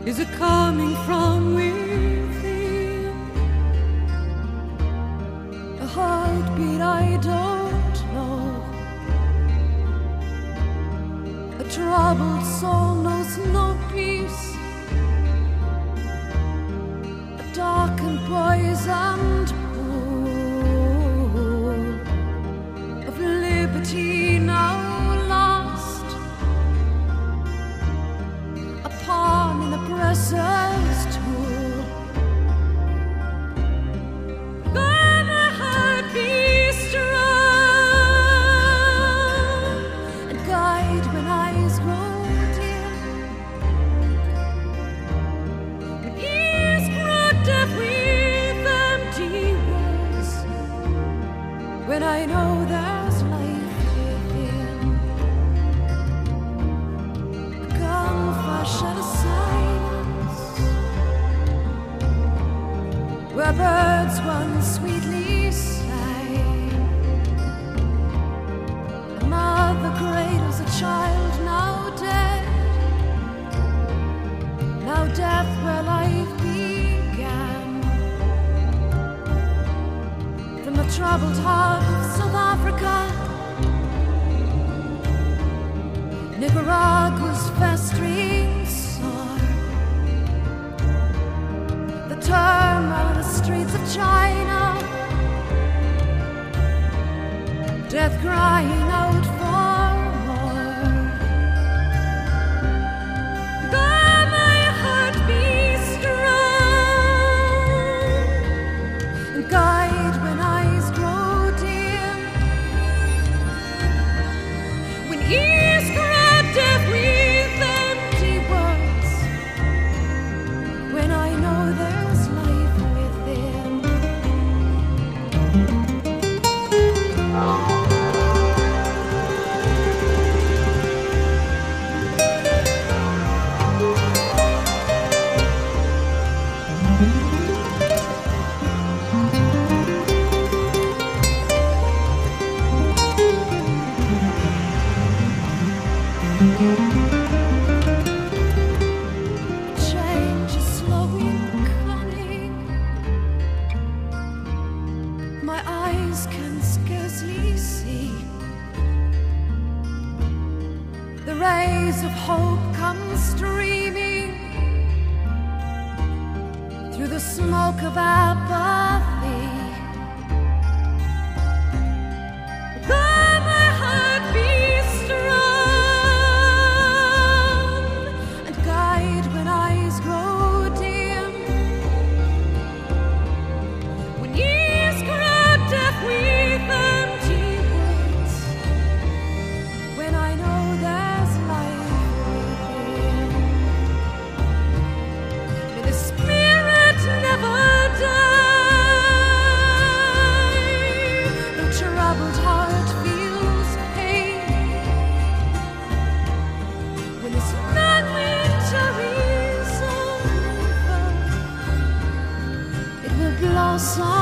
Is it coming from within? A heartbeat I don't know. A troubled soul knows no peace. A darkened poisoned pool of liberty now lost. A pawn in the presser's tool. Let my heart be strong and guide when eyes grow dim, when ears grow deaf with empty words, when I know there's life within. A gunfire shed a silence where birds once sweetly sang. A mother cradles a child now dead, now death where life began. From the troubled heart of South Africa, Nicaragua's festering sore, the turmoil in the streets of China, death crying out for more. Let my heart be strong and guide when eyes grow dim, when ears grow deaf with empty words, when I know there's life within. Change is slowly coming. My eyes can scarcely see. The rays of hope come streaming through the smoke of apathy. Let my heart be strong and guide when eyes grow dim, when ears grow deaf with empty words, when I know there's life within. May the spirit never die. No troubled heart feels pain when this long winter is over. It will blossom